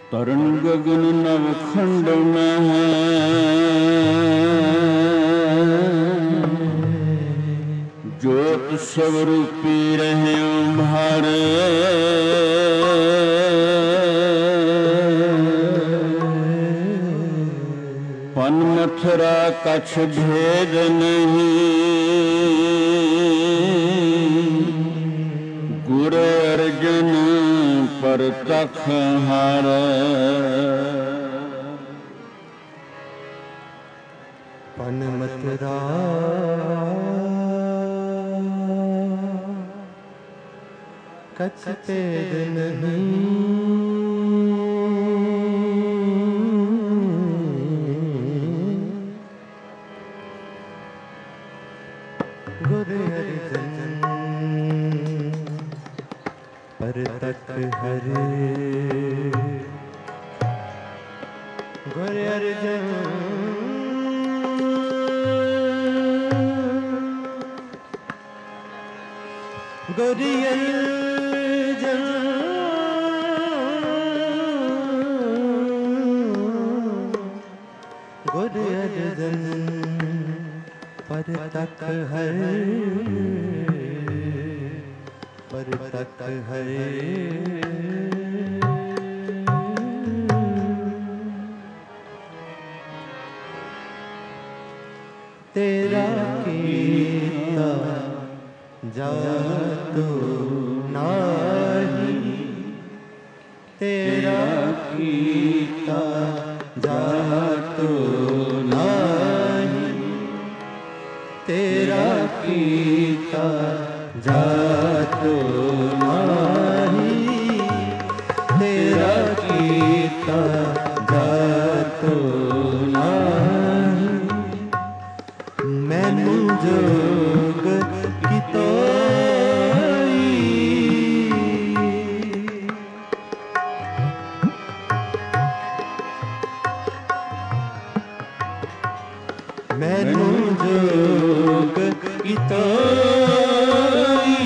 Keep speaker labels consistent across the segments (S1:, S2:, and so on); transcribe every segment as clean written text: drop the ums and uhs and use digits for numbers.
S1: तरण गगन नवखंड में है, ज्योत स्वरूपी रहे भारे। पन मथुरा कछ भेद नहीं, गुरु अर्जुन परतख हारे।
S2: पन मथुरा कछ भेद नहीं, गुरु अर्जुन परतख हरे। गुरु अर्जुन गुरु अर्जुन गुरु अर्जुन परतख हरे। परतख हरे। तेरा कीता जातु नाही, तेरा कीता जातु नाही, तेरा कीता जातु नाही, तेरा कीता जातु नाही। मैनू जोग कितोई, मैनू जोग कितोई,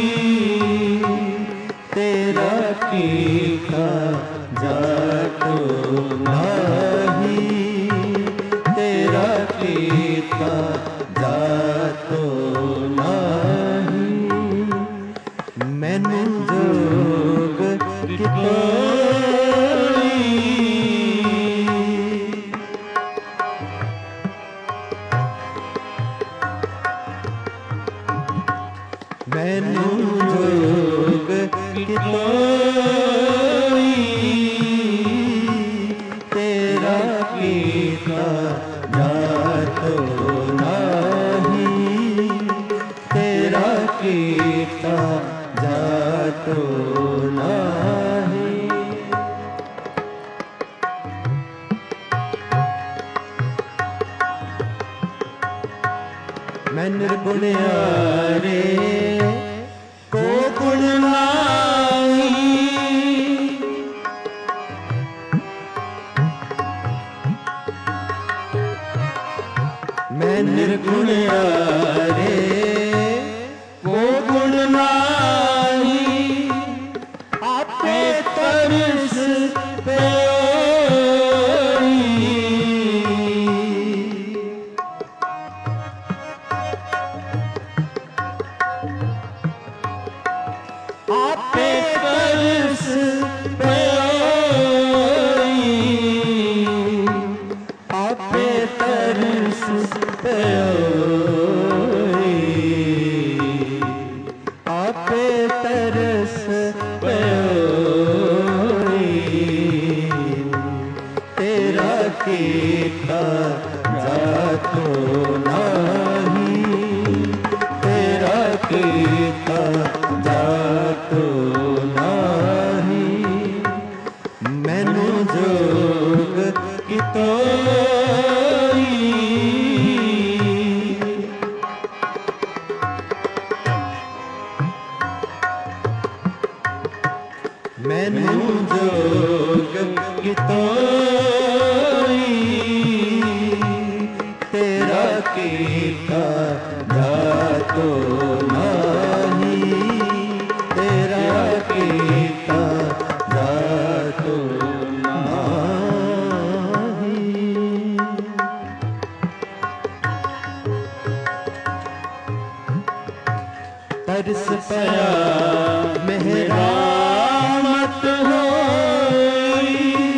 S2: तेरा कीता जातु नाही, तेरा कीता जातु नाही। मैनू जोग कितोई, मैनू जोग कितोई, तेरा कीता जातु नाही, तेरा कीता जातु नाही। मैं निर्गुणियारे को गुण नाही, मैं निर्गुणियारे को गुण नाही। आपे तरस प्योरी, आपे तरस प्योरी, आपे तरस प्योरी, आपे तरस प्योरी। तेरा कीता जातु नाही, तेरा कीता जातु नाही। मैनू जोग कितोई, मैनू जोग कितोई, तेरा कीता जातु नाही, तेरा कीता जातु पया मेरा मत होई।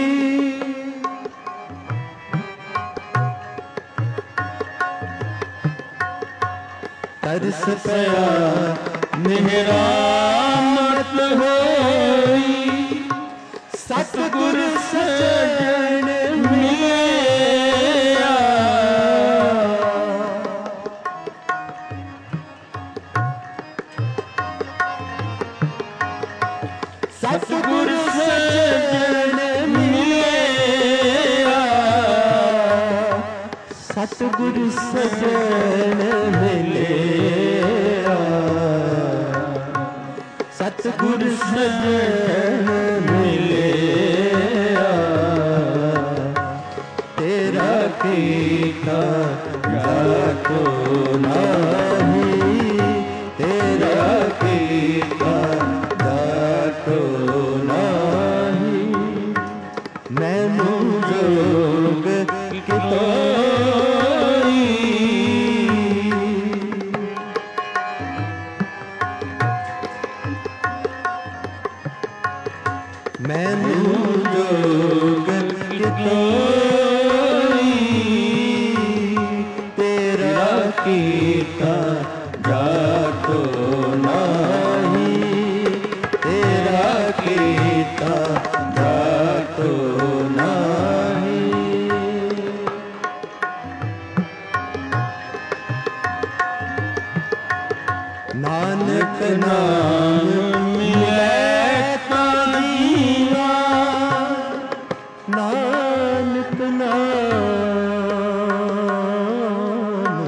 S2: तरस पया मेरा मत होई। सतगुर सजन मिलिया। सतगुर सजन मिलिया। सतगुर सजन मिलिया। सतगुर सजन मिलिया। तेरा कीता जातो नहीं। तेरा कीता जातो नहीं। मैनू जोग कितोई। मैनू जोग कितोई। तेरा कीता जातो नहीं। तेरा कीता जातो नहीं। नानक नाम मिले ता जीवा। नानक नाम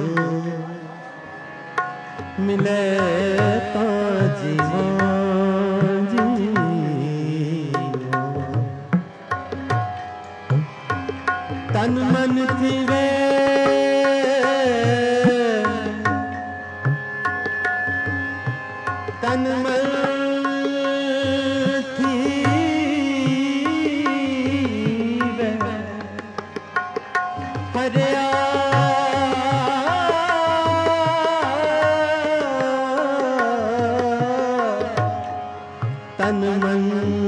S2: मिले ता जीवा। जीवा तन मन थीवे। तन मन थीवे। हरिया तन मन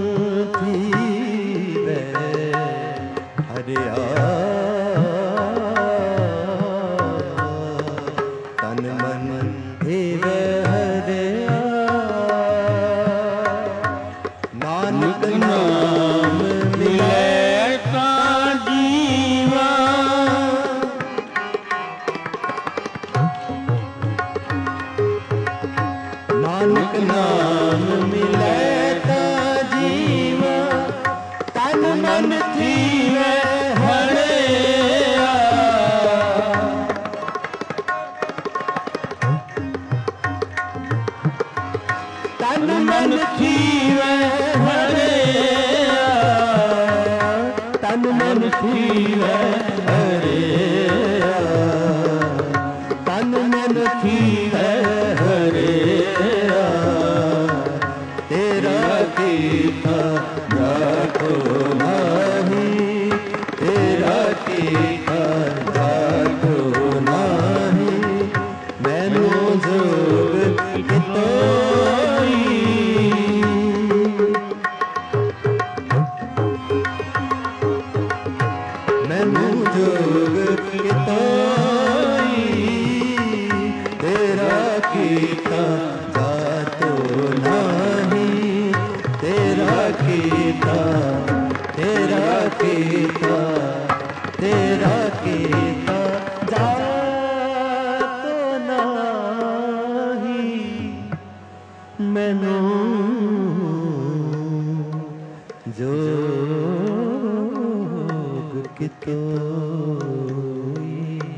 S2: थीवे। हरिया तन मन थीवे। हरिया नानक नाम मिले ता जीवा। नानक नाम मिले ता जीवा। तन मन थीवे हरिया। तन मन थीवे हरिया। तन मन थीवे हरिया। तन मन थीवे हरिया। तेरा कीता जातो नहीं। तेरा कीता जातो नहीं। मैनू जोग कितोई। मैनू जोग कितोई। तेरा कीता जातो नहीं। तेरा कीता। तेरा कीता। तेरा कीता जातो नहीं। मैनू जोग कितोई।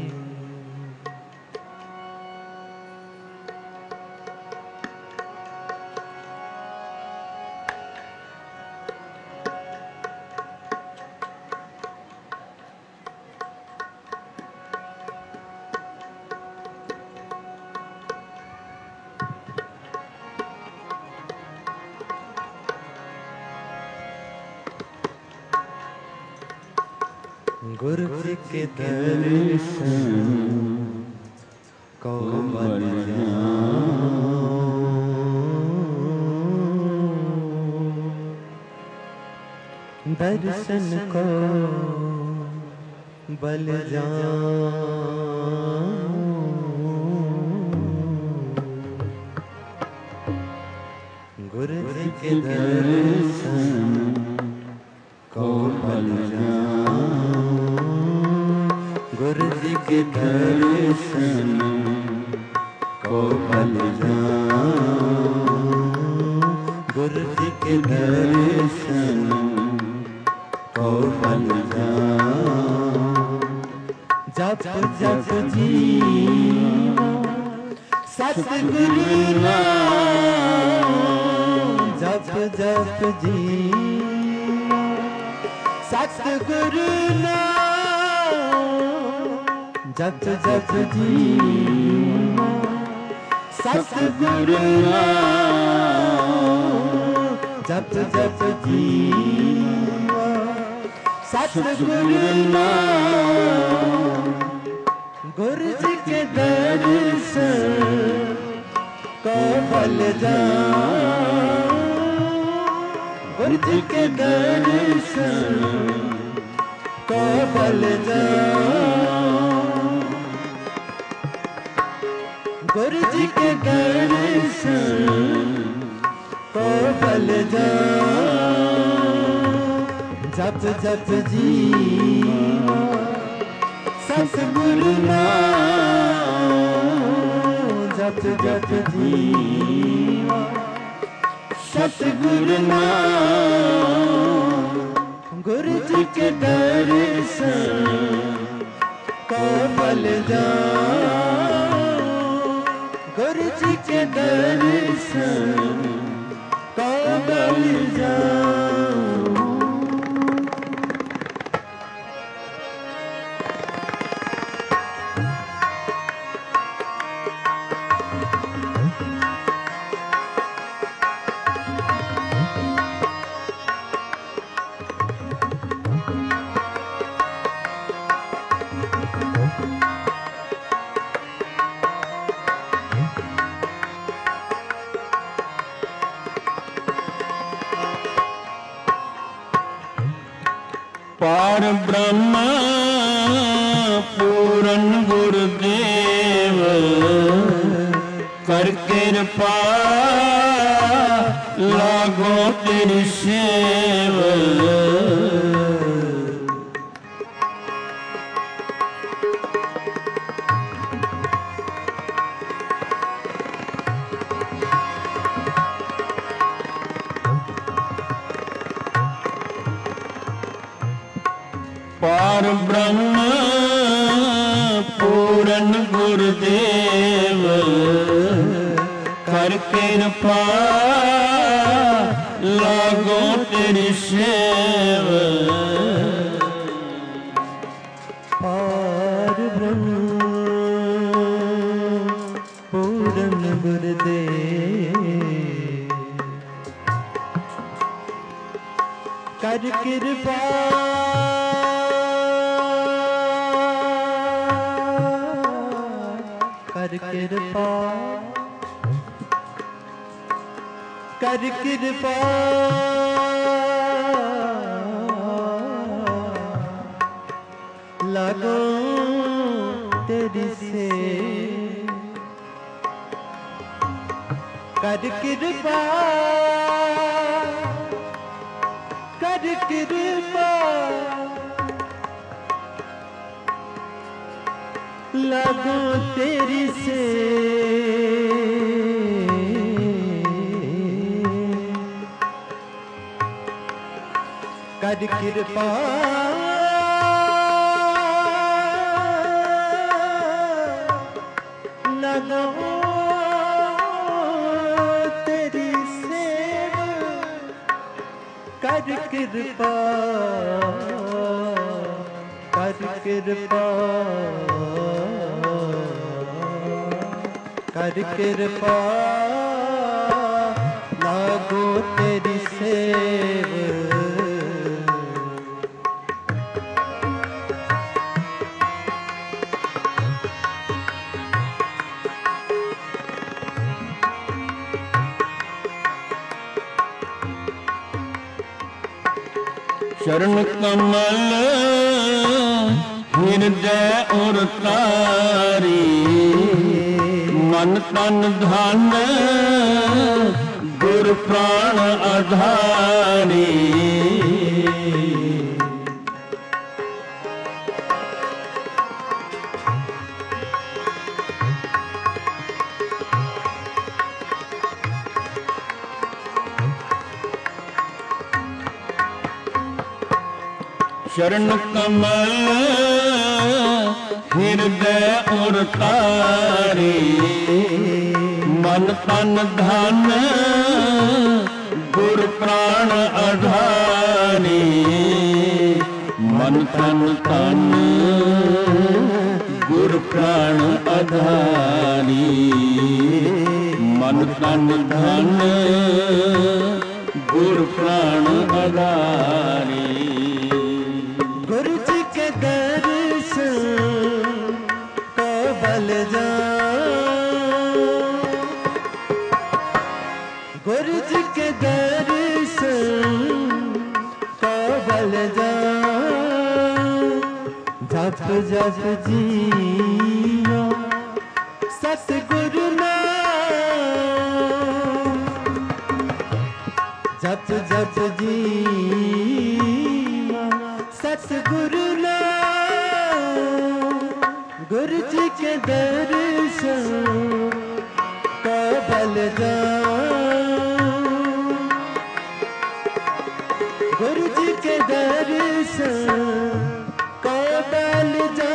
S2: गुरु जी के दर्शन को बल जाऊं। दर्शन को बल जाऊं, गुरु जी के दर्शन को बल जाऊं, गुरु जी के दर्शन को बल जाऊं, गुरु जी के दर्शन को बल जाऊं। जप जप जीवा सतगुरु नाम, जप जप जीवा सतगुरु नाम, जप जप जीवा सतगुरु नाम, जप जप जीवा सतगुरु नाम। गुरु जी के दर्शन को बल जाऊं, गुरु जी के दर्शन को बल जाऊं, गुरु जी के दर्शन को बल जाऊं। जप जप जीवा सतगुरु नाम, जप जप जीवा सतगुरु नाम। गुरु जी के दर्शन को बल जाऊं, गुरु जी के दर्शन को बल जाऊं।
S1: पार ब्रह्म पूरन गुरुदेव कर कृपा लागो तेरी सेव। पार ब्रह्म पूरन गुरुदेव कर कृपा लागो तेरी सेव।
S2: पार ब्रह्म पूरन गुरुदेव कर कृपा कर कृपा कर कृपा लगो तेरी से कर कृपा कर कृपा लगो तेरी से कर कृपा लगो तेरी सेव कर कृपा कर कृपा कर कृपा लागो तेरी सेव।
S1: चरण कमल हृदय उर तारी, मन तन धन गुर प्राण आधारी। चरण कमल हृदय उर तारी, मन तन धन गुर प्राण आधारी। मन तन तन गुर प्राण आधारी, मन तन धन गुर प्राण आधारी।
S2: गुरु जी के दर्शन को बल जा, गुरु जी के दर्शन को बल जा। जप जप जियो सतगुरु नाम, जप जप जियो सतगुरु नाम। गुरु जी के दर्शन को बल जा, गुरु जी के दर्शन को बल जा।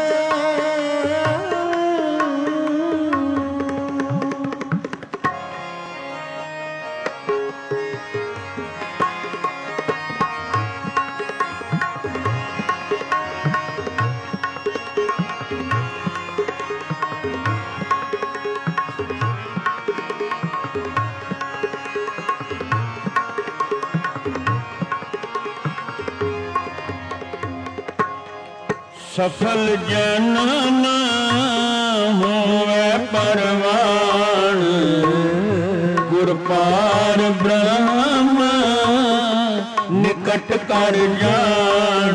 S1: सफल जनन होवे परवान, गुर पार ब्रह्म निकट कर जान।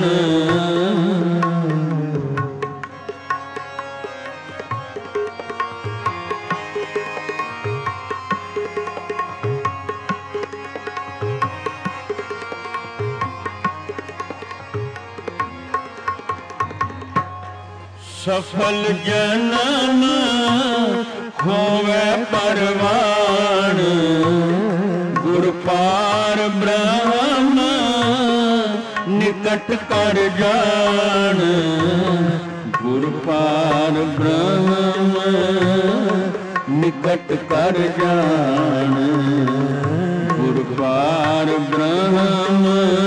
S1: सफल जनन होवे परवान, गुर पार ब्रह्म निकट कर जान। गुर पार ब्रह्म निकट कर जान, गुर पार ब्रह्म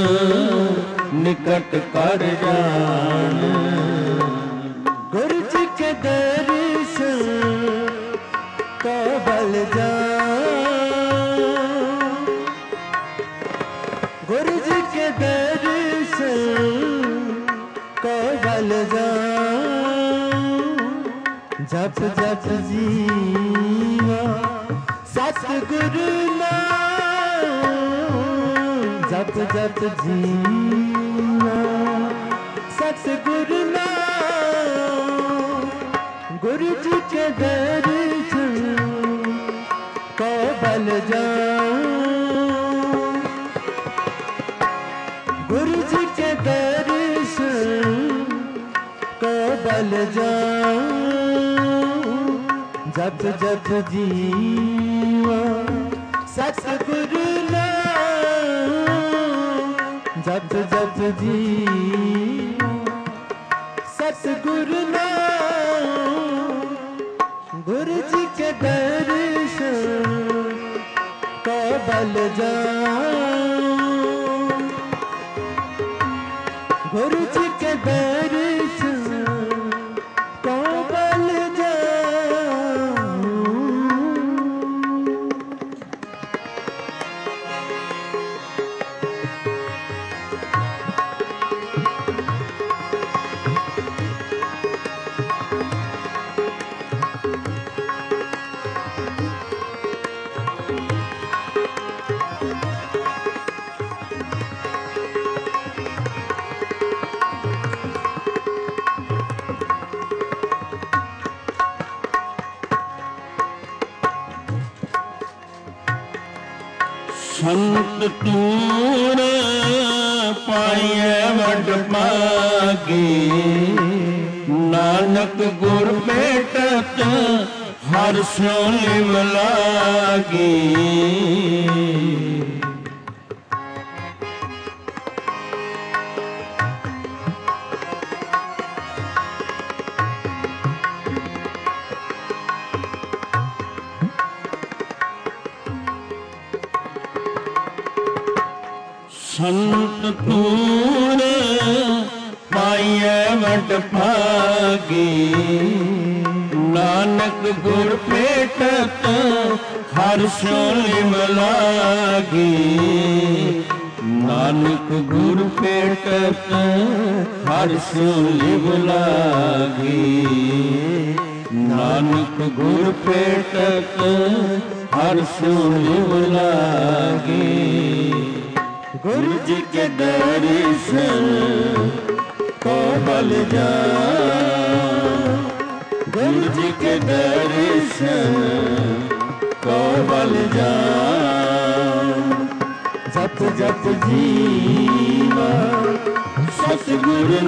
S1: निकट कर जान।
S2: गुरु जी के दर्शन को बल जा, गुरु जी के दर्शन को बल जा। जप जप जीवा सतगुरु नाम, जप जप जीवा सतगुरु नाम। गुरु जी के दर्शन को बल जा, गुरु जी के दर्शन को बल जा। जप जप जीवा सतगुरु नाम, जप जप जीवा सतगुरु नाम। गुरु जी के दर्शन को बल जा, गुरु जी के दर्शन को बल जा।
S1: संत तूर पाइए वड भागी, नानक गुर भेटत हर स्यो लिव लागी। संत तूर पाइए वड भागी, नानक गुर भेटत हर स्यो लिव लागी। नानक गुर भेटत हर स्यो लिव लागी। नानक गुर भेटत हर स्यो लिव लागी। गुरु जी के दर्शन को बल जा, गुरु जी के दर्शन को बल जा। जप जप जीवा सतगुरु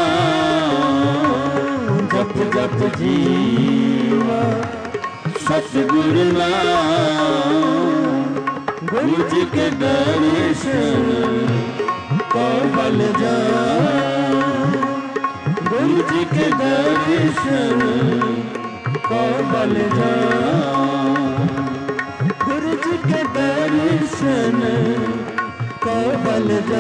S1: नाम, जप जप जीवा सतगुरु नाम। गुरु जी के दर्शन को बल जा, गुरु जी के दर्शन को बल जा। गुरु जी के दर्शन को बल जा,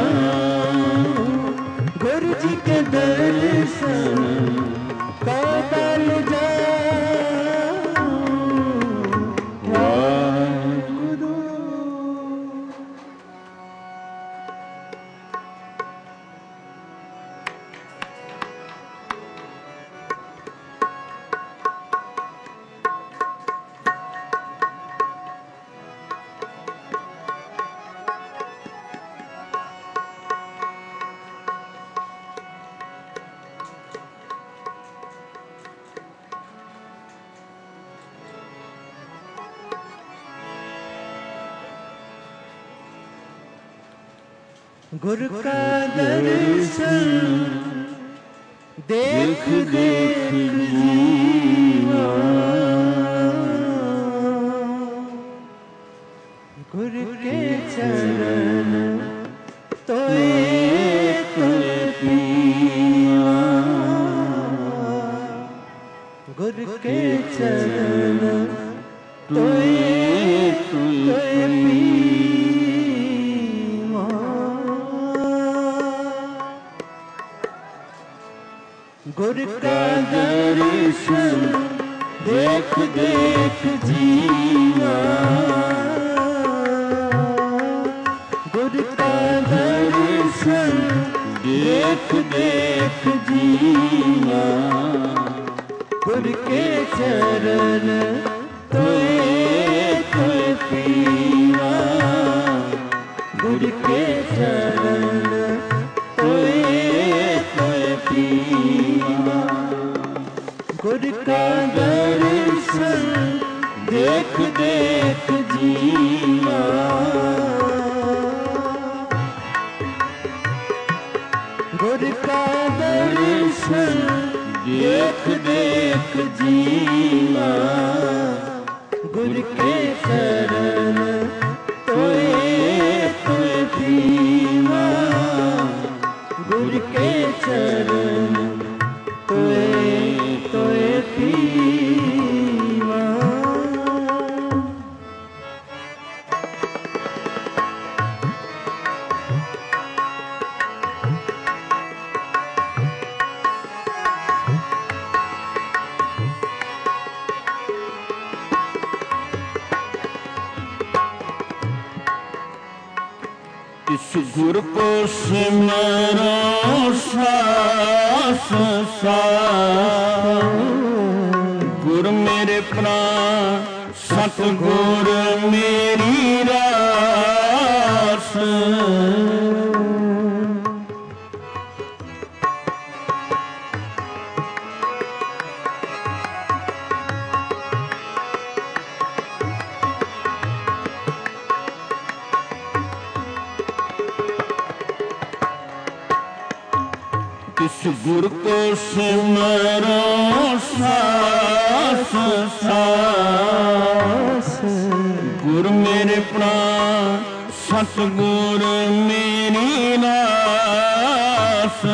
S1: गुरु जी के दर्शन को बल जा। गुरु का दर्शन देख देख जीवा, गुरु के चरण तोए तोए पीवा। गुरु के चरण तोए तोए पीवा। गुरु का दर्शन देख देख जीवा, गुरु का दर्शन देख देख जीवा। गुरु के चरण तोए तोए पीवा। गुरु के चरण तोए तोए पीवा। गुरु का दर्शन देख देख जीवा। गुरु का दर्शन देख देख जीवा। गुरु के चरण तोए तोए पीवा। गुरु के चरण तोए तोए पीवा। इस गुर को सिमरो सास सास। गुर मेरे प्राण सतगुर मेरी रास। तिस गुर को सिमरो सास सास। गुर मेरे प्राण सतगुर मेरी रास।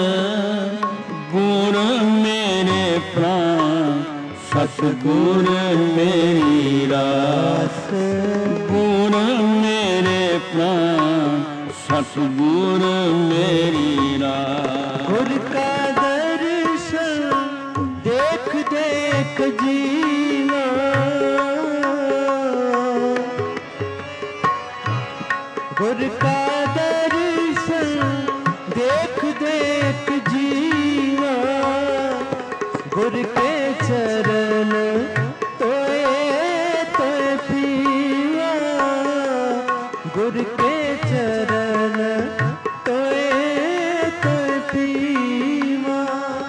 S1: गुर मेरे प्राण सतगुर मेरी रास। गुर मेरे प्राण सतगुर मेरी रास।
S2: गुर का दर्शन देख देख जीवा। गुर का दर्शन देख देख जीवा। गुर के चरण तोए तोए पीवा। गुर के चरण तोए तोए पीवा।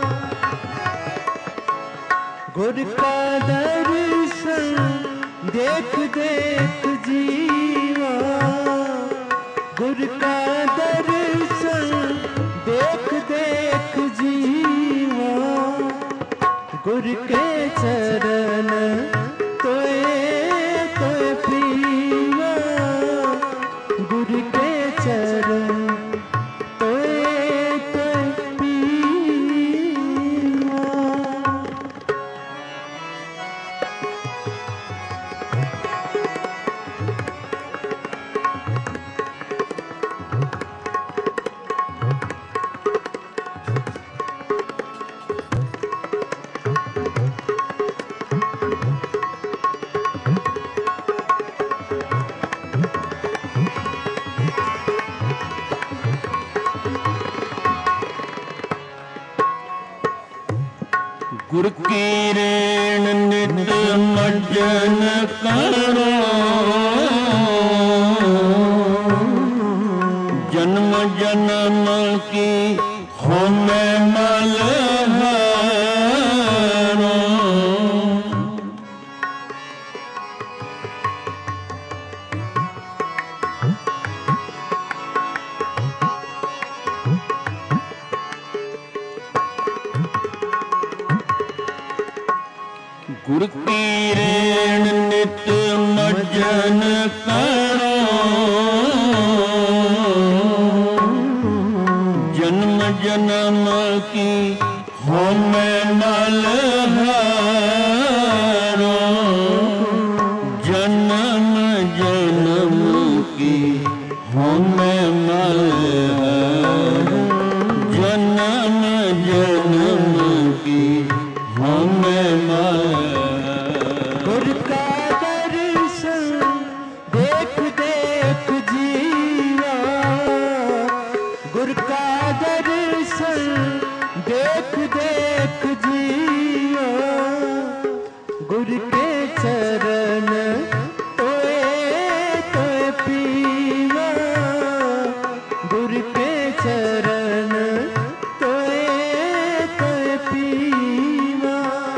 S2: गुर का दर्शन देख देख जीवा। गुर का दर्शन देख देख जीवा। गुर के चरण तोए तोए पीवा। गुर के चरण तोए तोए पीवा।
S1: गुर की रेण नित मज्जन करो। जन्म जन्म की होमे मल हरो। गुर की रेण नित मज्जन करो। जन्म जन्म की होमे मल हरो। जन्म जन्म की होमे मल हरो। जन्म जन्म की होमे मल।
S2: गुर का दर्शन देख देख जीवा। गुर का दर्शन देख देख जीवा। गुर के चरण तोए तोए पीवा। गुर के चरण तोए तोए पीवा।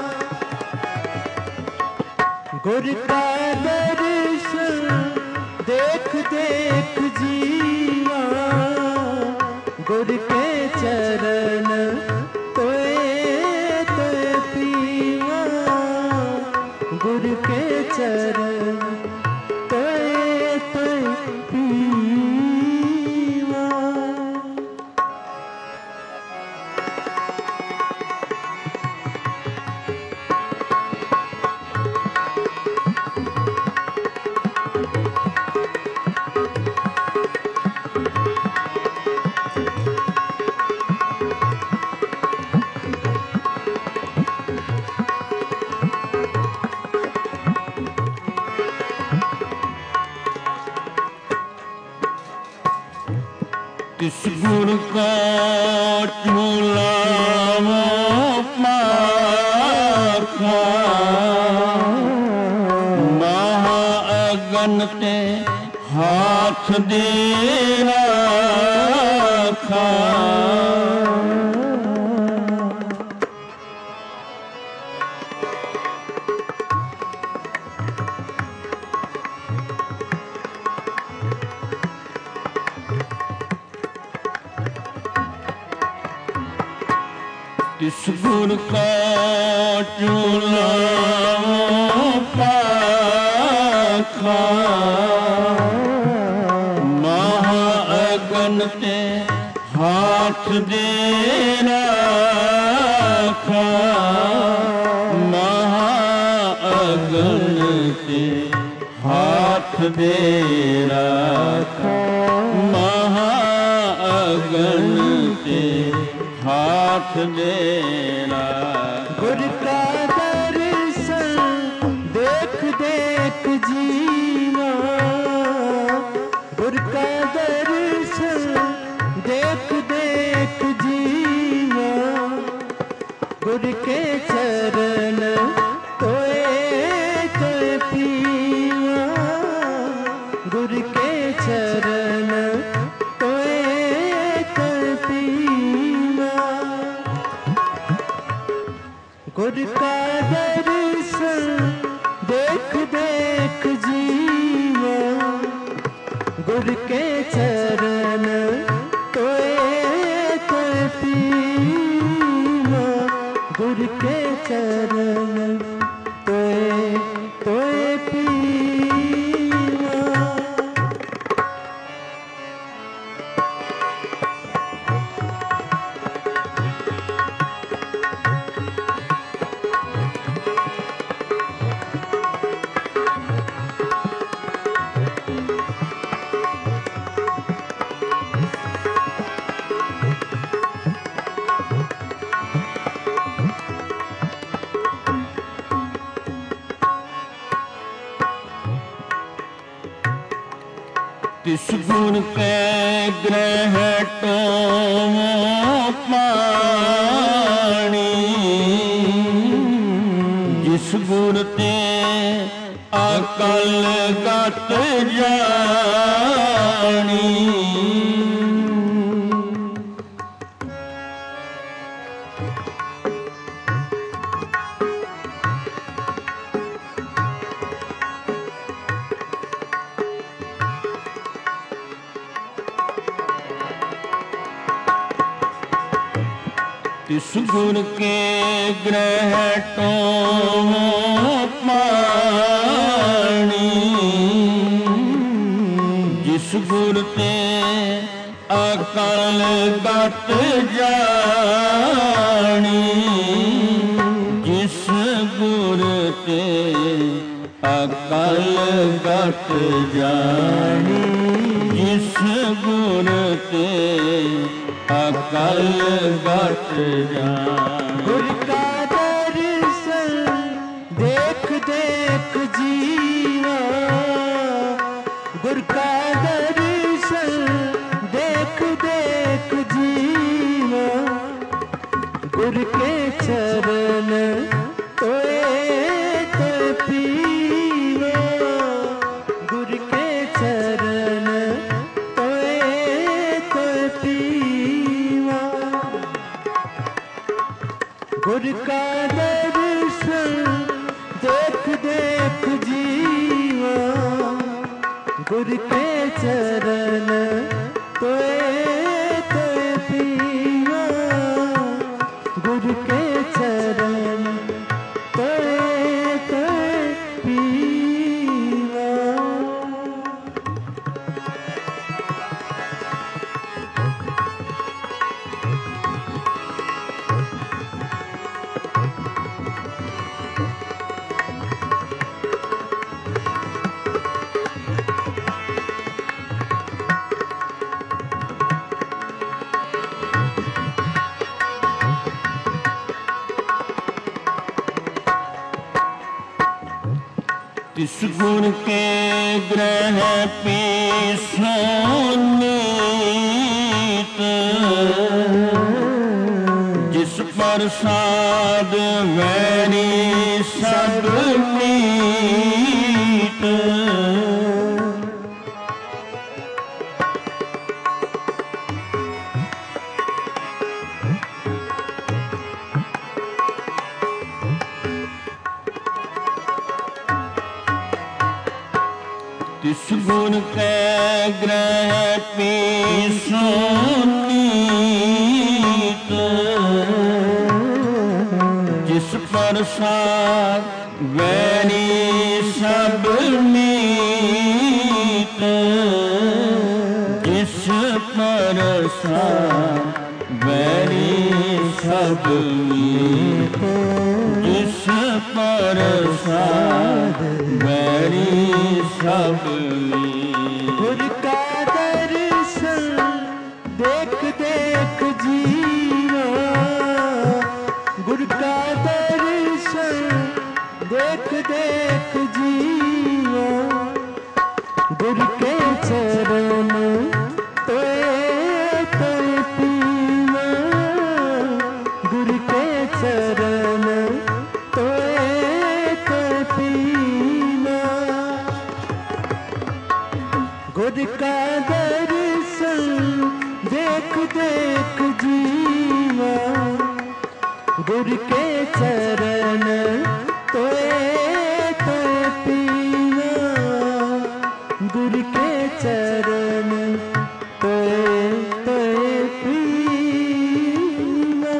S2: गुर का दर्शन देख देख जीवा। गुर के चरण तोए तोए पीवा। गुर के चरण तोए तोए पीवा।
S1: तिस गुर का झूलावो पाखा। महा अगन ते हाथ दे राखा। तिस गुर का चूलाओ पाखा महाअगन ते हाथ दे राखा महाअगन ते हाथ दे राखा महाअगन ते हाथ दे राखा।
S2: गुर का दर्शन देख देख जीवा गुर का दर्शन देख देख जीवा गुर के चरण तोए तोए पीवा गुर के चरण तोए तोए पीवा गुर का दर्शन देख देख जीवा गुर के चरण तोए तोए पीवा गुर के चरण तोए तोए पीवा।
S1: तिस गुर के ग्रह तो पाणी जिस गुर ते अकल गत जानी तिस गुर के ग्रह तो पाणी जिस गुर ते अकल गत जानी जिस गुर ते अकल गत जानी जिस गुर ते अकल गत जानी।
S2: गुर का दर्शन देख देख जीवा गुर का दर्शन देख देख जीवा गुर के चरण तोए तोए पीवा गुर के चरण तोए तोए पीवा गुर का दर्शन देख देख जीवा गुर के चरण तोए तोए पीवा गुर के चरण तोए तोए पीवा।
S1: तिस गुर के ग्रह पीसोनीत जिस प्रसाद वैरी सब मीत तिस गुर के ग्रह पीसोनीत प्रसाद वैरी सब मीत, जिस प्रसाद वैरी सब मीत, जिस प्रसाद वैरी सब मीत।
S2: गुर का दर्शन देख देख जीवा, गुर का दर्शन देख देख जीवा, गुर के चरण तोए तोए पीवा, गुर के चरण तोए तोए पीवा। गुर का दर्शन देख देख जीवा, गुर के चरण तोए तोए पीवा, गुर के चरण तोए तोए पीवा।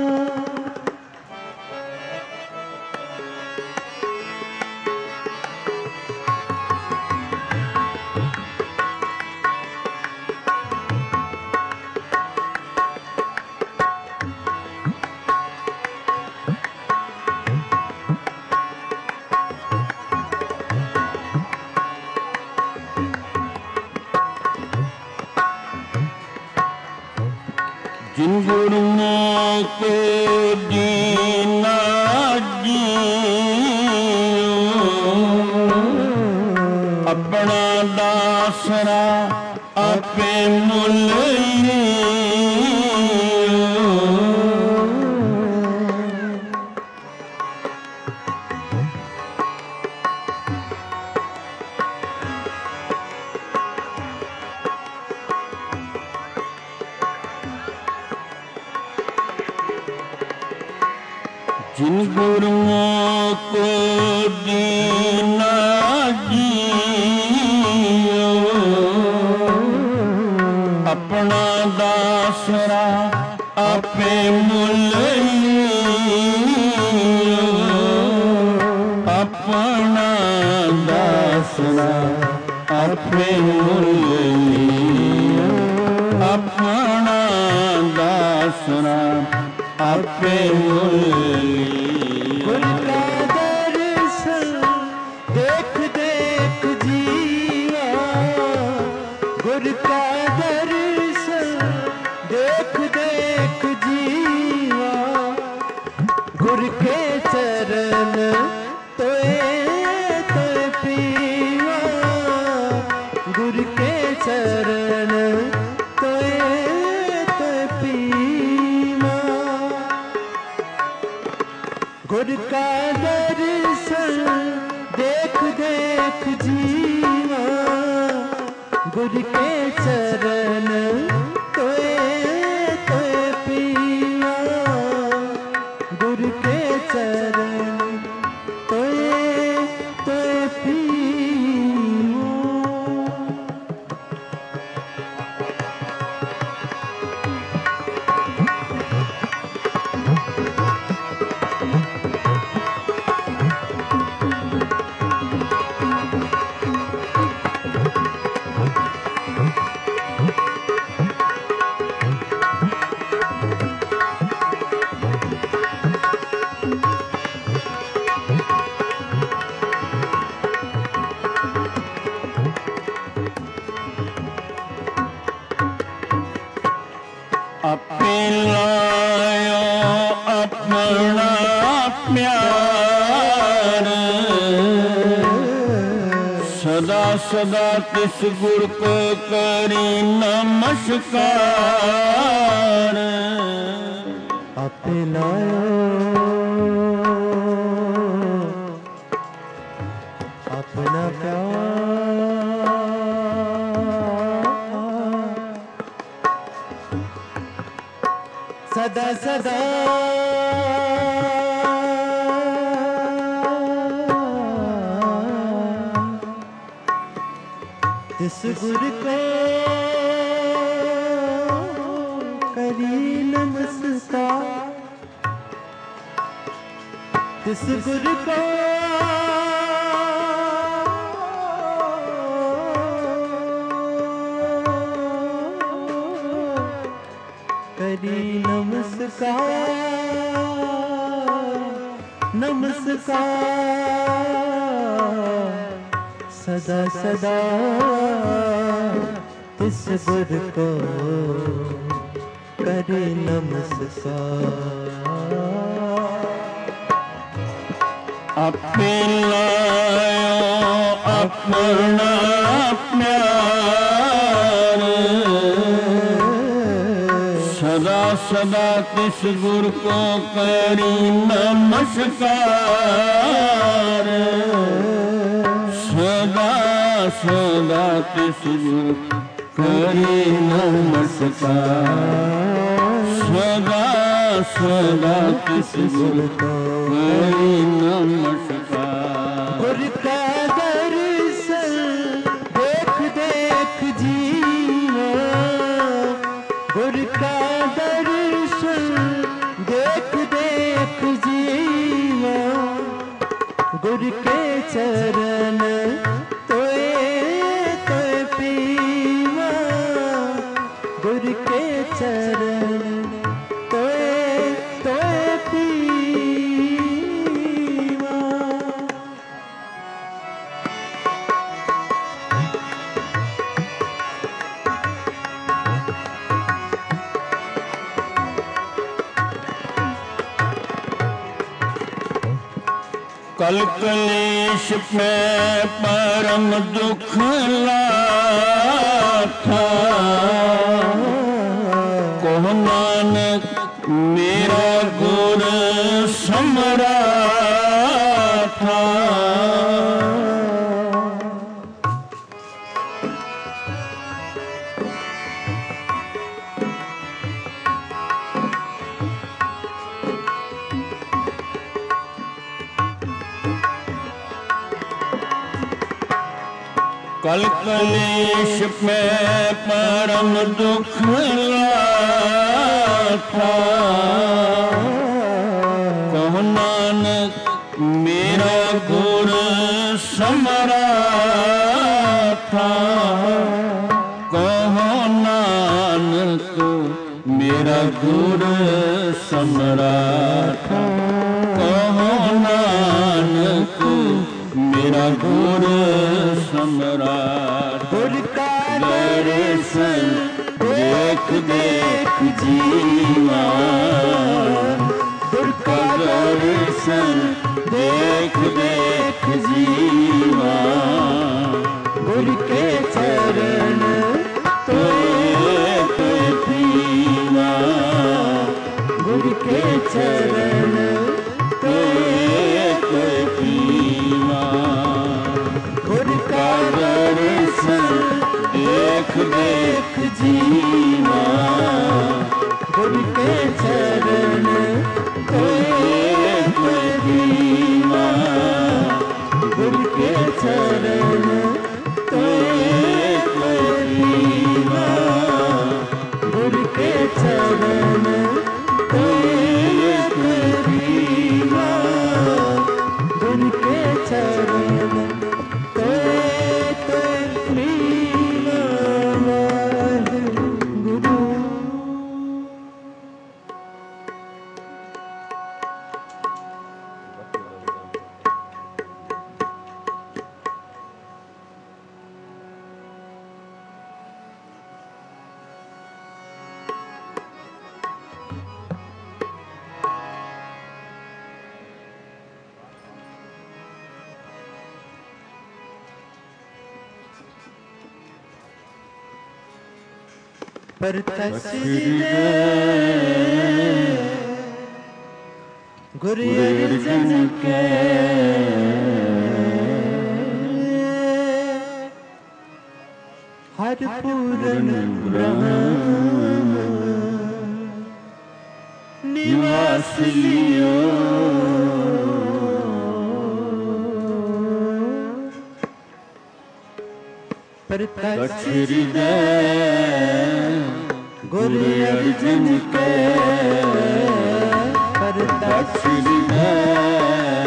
S1: जिन गुरुओं को दीना जियो, अपना दासरा आपे मुल लियो। जिन गुरुओं को दीना जियो, अपना दासरा आपे मुल लियो, अपना दासरा आपे मुल लियो, अपना दासरा आपे मुल लियो।
S2: गुर का दर्शन देख देख जीवा, गुर का दर्शन देख देख जीवा, गुर के चरण तोए तोए पीवा, गुर के चरण तोए तोए पीवा। गुर का दर्शन देख देख जीवा, गुर के चरण तोए तोए पीवा, गुर के चरण तोए तोए पीवा।
S1: आपे लायो अपना प्यार, सदा सदा तिस गुर को करी नमस्कार।
S2: आपे लायो अपना प्यार, सदा सदा तिस गुर को करी नमस्कार। तिस गुर को करी नमस्कार नमस्कार सदा सदा तिस गुर को करे नमस्कार।
S1: आपे लायो अपना प्यार सदा सदा तिस गुर को करी नमस्कार सदा सदा तिस गुर करी नमस्कार सदा सदा तिस गुर करी नमस्कार।
S2: गुर का दर्शन देख देख जीवा गुर का दर्शन देख देख जीवा गुर के चरण तोए तोए पीवा गुर के चरण तोए तोए पीवा।
S1: कल कलेश में परम दुख लाथा कहो नानक मेरा गुर समराथा। कल कलेश में परम दुख लाथा कहो नानक मेरा गुर समराथा कहो नानक मेरा गुर समराथा कहो नानक मेरा गुर सम्राट।
S2: गुर का
S1: दर्शन देख देख जीवा गुर का दर्शन देख देख जीवा
S2: गुर के चरण
S1: तोए तोए पीवा
S2: गुर के चरण
S1: तोए तोए पीवा
S2: गुर का
S1: दर्शन देख देख जीवा
S2: गुर के चरण
S1: तोए तोए पीवा
S2: गुर के चरण
S1: तोए तोए पीवा
S2: गुर के चरण
S1: तोए तोए पीवा
S2: गुर के चरण तोए तोए पीवा गुरु। पर तस्वीर गुरु अर्जन के हर पूरन ब्रह्म निवास लियो पर
S1: हृदय
S2: गुरु अर्जन के पर
S1: हृदय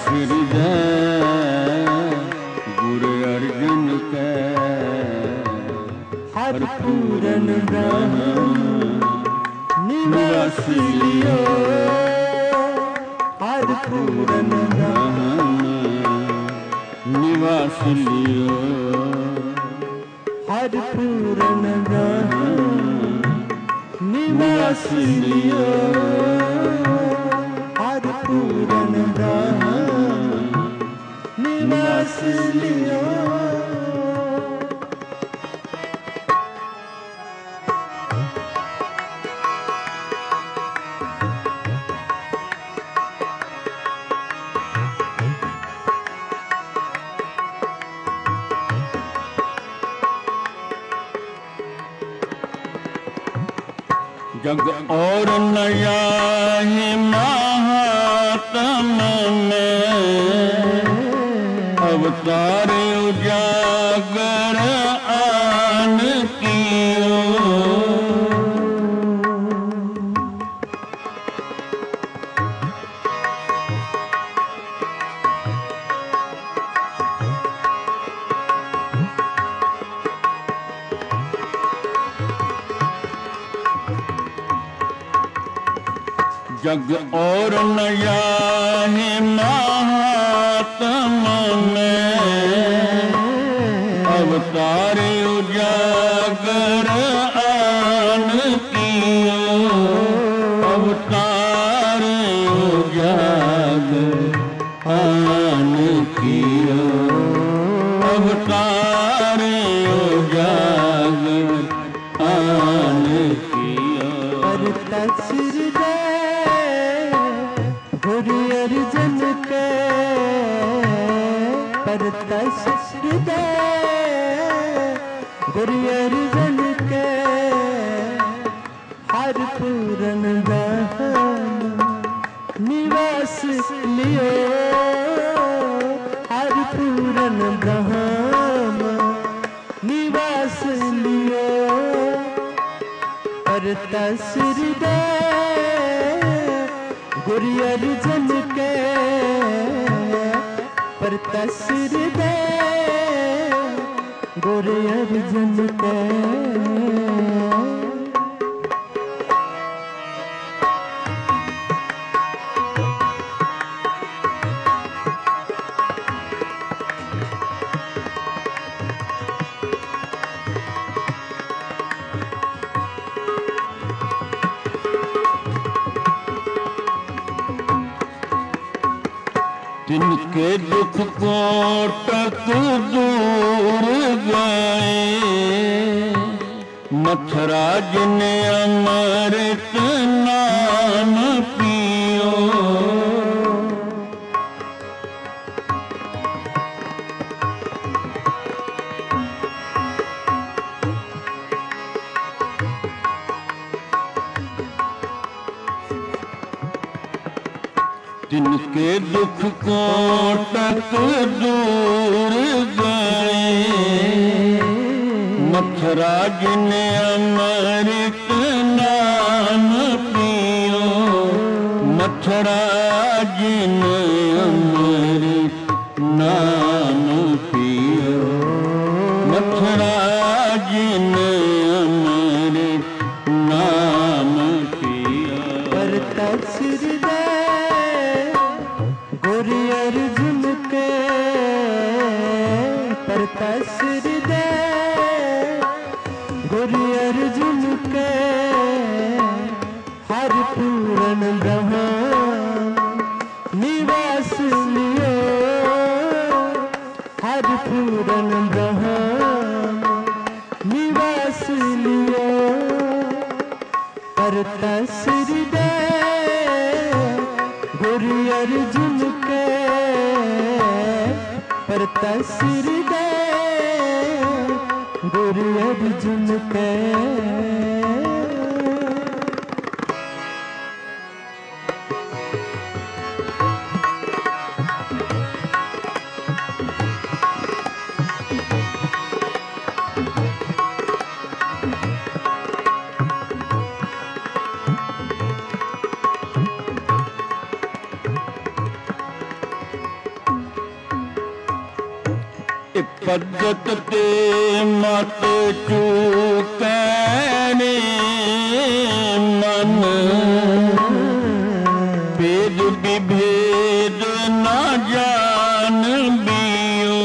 S1: हृदय गुरु अर्जन के
S2: हर पूरन ब्रह्म निवास लियो हर पूरन ब्रह्म
S1: निवास लियो
S2: हर पूरन ब्रह्म निवास लियो हर पूरन ब्रह्म निवास लियो।
S1: जग और नया है महात्म में अवतार उजागर आन कियो। जग और नया है महात्म में अवतार उजागर आन कियो। अवतार उजागर आन कियो। अवतार उजागर आन कियो।
S2: गुरु अर्जन के परतस हृदय गुरु अर्जन के हर पूरन ब्रह्म निवास लियो हर पूरन ब्रह्म निवास लियो परतस हृदय गुरु अर्जन के परतस हृदय गुरु अर्जन के।
S1: जिनके दुख कोटक दूर गए मथुरा जिने अमृत नाम पियो। जिनके दुख कोटक दूर गए मथुरा जिने अमृत नाम पियो। मथुरा जिने अमृत नाम पियो। मथुरा जिने अमृत नाम पियो।
S2: परतस हृदय गुरु अर्जुन के परतस हृदय गुरु अर्जुन के हर पूरन ब्रह्म निवास लियो हर पूरन ब्रह्म निवास लियो परतस हृदय गुरु अर्जुन के परतस हृदय गुरु अर्जुन के।
S1: पद्धत ते मत चूकै ने मन भेद विभेद ना जान बियो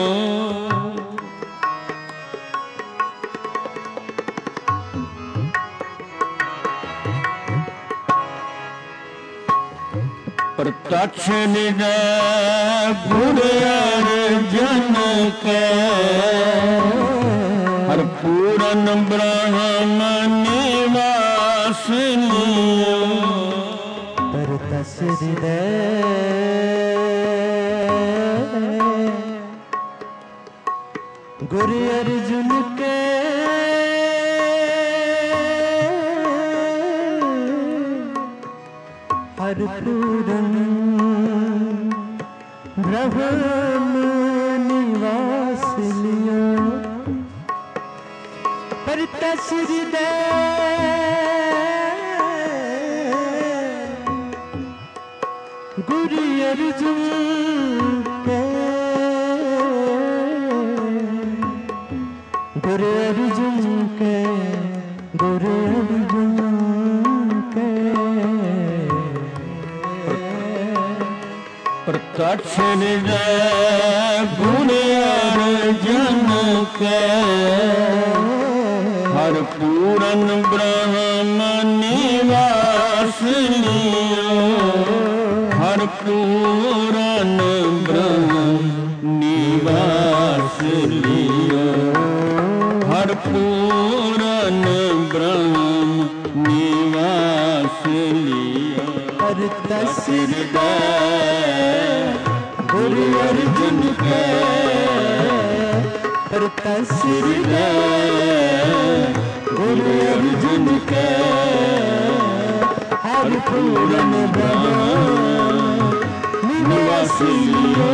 S1: प्रत्यक्ष निजय गुर अर्जन के हर पूरन ब्रह्म निवास लियो
S2: परतस हृदय गुरु अर्जुन के हर पूरन ब्रह्म निवास लियो परतस हृदय गुरु अर्जुन के गुरु अर्जुन के गुरु अर्जुन के
S1: प्रत्यक्ष निजय गुण अर्जन के हर पूरन ब्रह्म निवास लियो हर पूरन ब्रह्म निवास लियो हर पूरन ब्रह्म निवास लियो
S2: परतस
S1: हृदय गुरु अर्जुन के
S2: परतस
S1: हृदय गुरु अर्जुन के हर पूरन ब्रह्म निवास लियो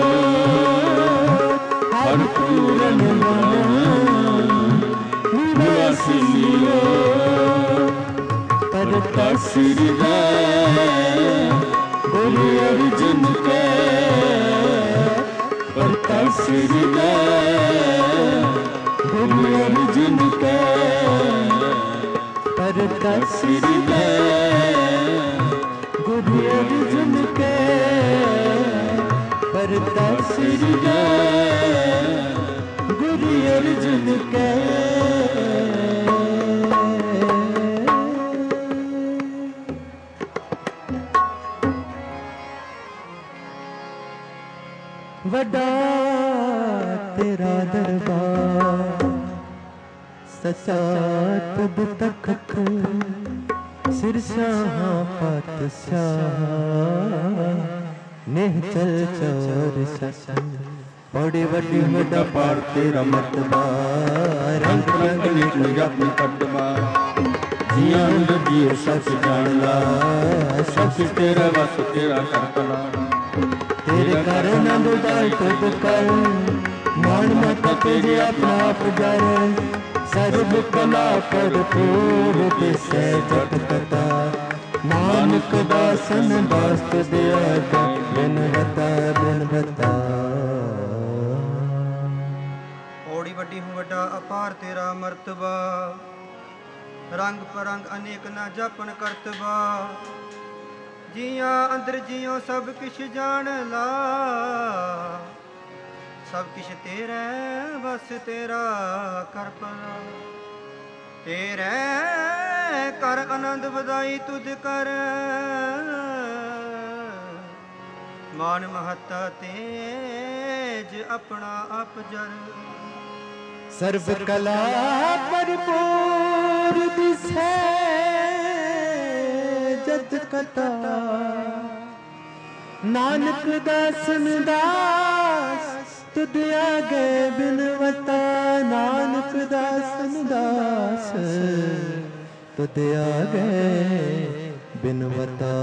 S1: हर पूरन ब्रह्म निवास लियो परतस हृदय गुरु अर्जुन के परतस हृदय गुरु अर्जुन के
S2: परतस
S1: हृदय
S2: गुरु अर्जुन के परतस
S1: हृदय
S2: गुरु अर्जुन के वड्डा तेरा दरबार सचा तुद तख्त सिरशाह पातशाह निहचल चौर ससन बड़ी वड्डी वड्डा पार तेरा मतबा रंग रंग निकल अपनी कटबा
S1: जिया जियो सच जानला सच तेरा बस तेरा करतला
S2: तेरे कर नंद दाई तुद कर मान मत तेरे अपना आप जर सर्व कला कर पूर दिसे जट कथा नानक दासन दास्त दिया बिन बता
S3: ओड़ी वड्डी हूँ वड्डा अपार तेरा मर्तबा रंग परंग अनेक ना जपन करतबा जिया अंदर जियो सब किश जान ला सब किश तेरे बस तेरा कर पला तेरे कर आनंद बधाई तुझ कर मान महता तेज अपना आप जर
S2: सर्व कला परिपूर दिसे जत कथा नानक दासन दास तुद आगे बिनवता नानक दासन दास तुद आगे बिनवता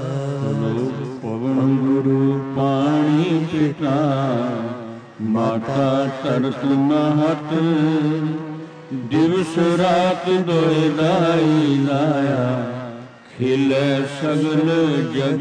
S1: पवन गुरु पानी पिता माता तरस महत दिवस रात दोए दाई लाया खिले सगल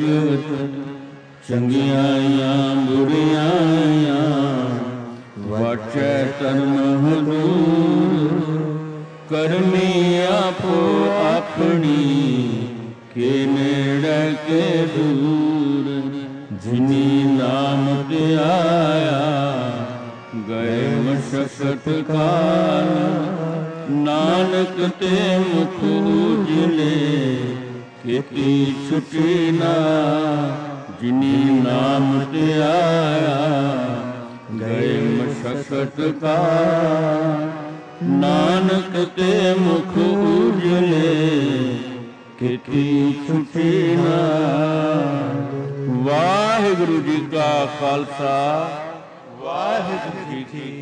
S1: जगत चंगियां बुरियां ਵਾਚੈ ਧਰਮ ਹਦੂਰ ਕਰਮੀ ਆਪੋ ਆਪਣੀ ਕੇ ਨੇੜੇ ਕੇ ਦੂਰ ਜਿਨੀ ਨਾਮ ਧਿਆਇਆ ਗਏ ਮਸ਼ਕਤ ਕਾਲ ਨਾਨਕ ਤੇ ਮੁਖ ਉਜਲੇ ਕੀਤੀ ਛੁਟੀ ਨਾ ਜਿਨੀ ਨਾਮ ਧਿਆਇਆ ਗਏ ਮਸ਼ਕਤ ਕਾਲ ਨਾਨਕ ਤੇ ਮੁਖ ਉਜਲੇ ਕੀਤੀ ਛੁਟੀ ਨਾ। ਵਾਹਿਗੁਰੂ ਜੀ ਕਾ ਖਾਲਸਾ ਵਾਹਿਗੁਰੂ ਜੀ ਕੀ